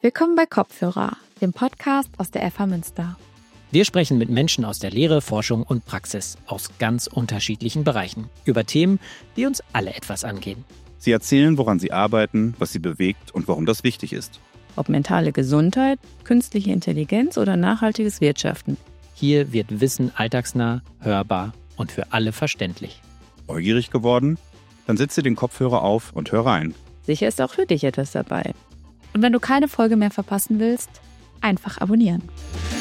Willkommen bei Kopfhörer, dem Podcast aus der FH Münster. Wir sprechen mit Menschen aus der Lehre, Forschung und Praxis aus ganz unterschiedlichen Bereichen über Themen, die uns alle etwas angehen. Sie erzählen, woran sie arbeiten, was sie bewegt und warum das wichtig ist. Ob mentale Gesundheit, künstliche Intelligenz oder nachhaltiges Wirtschaften. Hier wird Wissen alltagsnah, hörbar und für alle verständlich. Neugierig geworden? Dann setze den Kopfhörer auf und hör rein. Sicher ist auch für dich etwas dabei. Und wenn du keine Folge mehr verpassen willst, einfach abonnieren.